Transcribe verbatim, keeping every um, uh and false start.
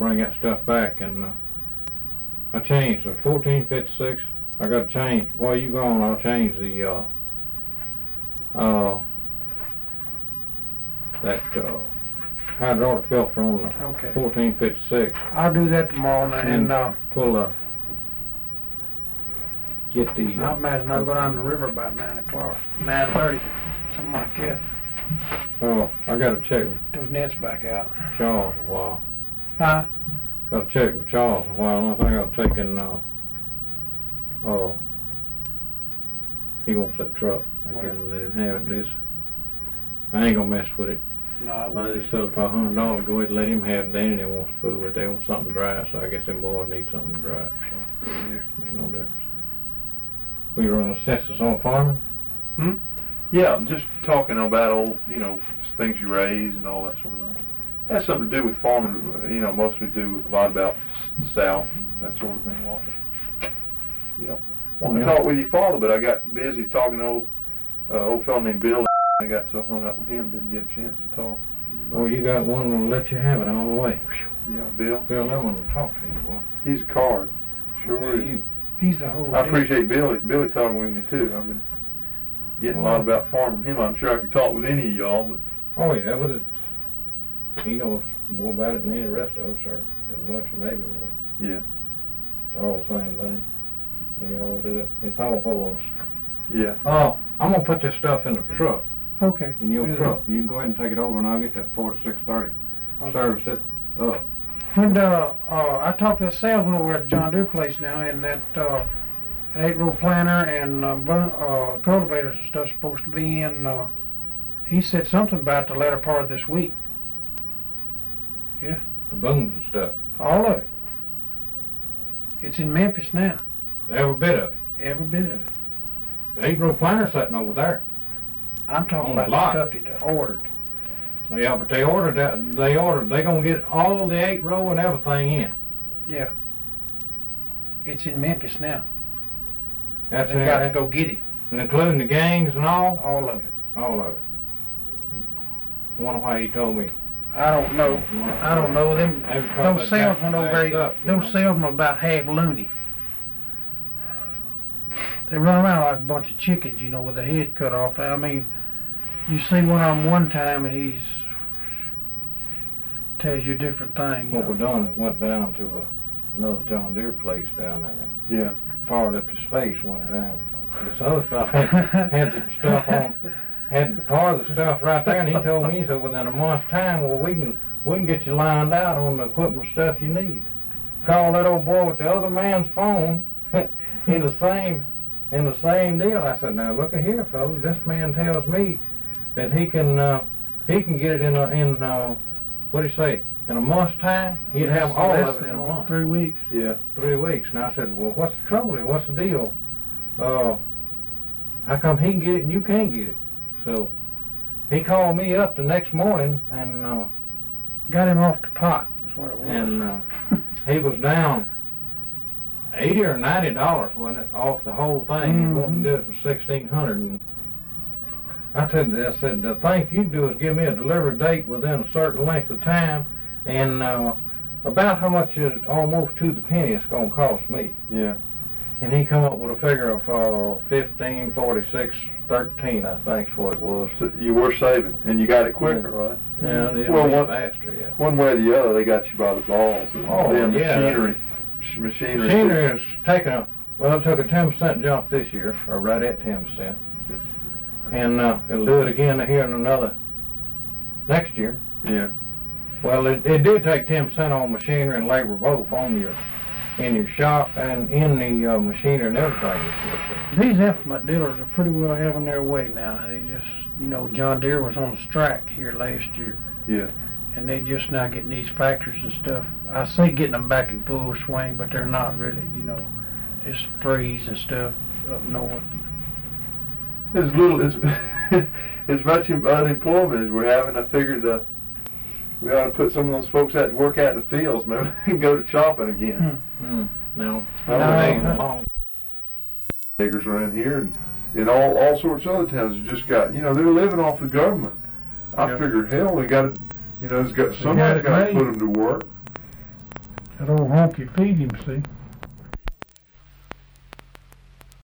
bring that stuff back, and uh, I changed the fourteen fifty-six. I got to change. While you gone, I'll change the uh, uh, that uh, hydraulic filter on the Okay. fourteen fifty-six. I'll do that tomorrow night, and uh, We'll uh, get the. I Uh, imagine I'll go down the river about nine o'clock, nine thirty, something like that. oh, I got to check with Those nets back out. Charles a while. Huh? Got to check with Charles a while. I think I've taken. Uh, oh, he wants that truck. I What? gotta let him have it. This. I ain't gonna mess with it. No, I I won't. just sold it for a hundred dollars. Go ahead and let him have it. Danny they wants to fool with it. They want something dry, so I guess them boys need something dry. So Yeah. make no difference. We run a census on farming. Yeah, just talking about old, you know, things you raise and all that sort of thing. Has something to do with farming, you know, mostly do a lot about the South and that sort of thing, Walter. You know, wanted to Yeah. talk with your father, but I got busy talking to old, uh, old fellow named Bill. I got so hung up with him, didn't get a chance to talk. Well, you got one that'll let you have it all the way. Yeah, Bill. Bill Lemon will talk to you, boy. He's a card. Sure Yeah, is. you. He's the whole I deal. appreciate Billy, Billy talking with me too. I've been getting a lot about farming from him. I'm sure I could talk with any of y'all, but Oh yeah, but it's, he knows more about it than any rest of us, or as much, or maybe more. yeah, It's all the same thing. We all do it. It's all for us. yeah. Oh, I'm gonna put this stuff in the truck, Okay. in your do truck. You can go ahead and take it over, and I'll get that four to six thirty. Okay. Service it up. When uh, uh, I talked to the salesman over at John Deere place now, and that uh, an eight-row planter and uh, bun- uh, cultivators and stuff supposed to be in. Uh, he said something about the latter part of this week. The booms and stuff. All of it. It's in Memphis now. Every bit of it. Every bit of it. The eight row planter sitting over there. I'm talking On the about lot. the stuff that they ordered. Yeah, but they ordered that. They ordered. They gonna get all the eight row and everything in. Yeah. It's in Memphis now. That's They got to it. go get it. And including the gangs and all. All of it. All of it. Wonder why he told me. I don't know. I don't know them. Maybe because Those they salesmen backed- over backed there, up, you those know. salesmen are about half loony. They run around like a bunch of chickens, you know, with their head cut off. I mean, you see one of them one time and he's tells you a different thing. You What we know. done is went down to a, another John Deere place down there. Yeah. Fired up his face one time. This other fella had, had some stuff on, had part of the stuff right there, and he told me, he said, within a month's time, well, we can we can get you lined out on the equipment stuff you need. Call that old boy with the other man's phone in the same in the same deal. I said, now look at here, fellas. This man tells me that he can uh, he can get it in a, in uh, what do you say? In a month's time, he'd have all Less of it than in a month. Three weeks. Yeah. Three weeks. And I said, well, what's the trouble here? What's the deal? Uh, how come he can get it and you can't get it? So he called me up the next morning, and uh, Got him off the pot. That's what it was. and uh, he was down eighty or ninety dollars, wasn't it, off the whole thing. He wanted to do it for sixteen hundred. And I said, I said, the thing you do is give me a delivery date within a certain length of time, and uh, about how much it almost to the penny it's going to cost me. Yeah. And he come up with a figure of uh, fifteen, forty-six, thirteen, I think's what it was. So you were saving, and you got it quicker, right? Yeah, it'll Well, be what- faster, yeah. One way or the other, they got you by the balls. Oh, Damn yeah. machinery. sh- Machinery. Machinery is taking a, well, it took a ten percent jump this year, or right at ten percent. And uh, it'll do it again here in another, next year. Yeah. Well, it, it did take ten percent on machinery and labor both on your, in your shop and in the uh, machinery and everything this year. So. These implement dealers are pretty well having their way now. They just, you know, John Deere was on a strike here last year, Yeah. and they just now getting these factories and stuff. I say getting them back in full swing, but they're not really, you know. It's freeze and stuff up north. As little as as much unemployment as we're having, I figured uh, we ought to put some of those folks out to work out in the fields. Maybe we can go to chopping again. Hmm. No. No. No. Long. Acres around here, and in all all sorts of other towns, you just got, you know, they're living off the government. I Yeah. figured, hell, we got to, you know, it's got got somebody's it got to made. put them to work. That old honky feed him, see?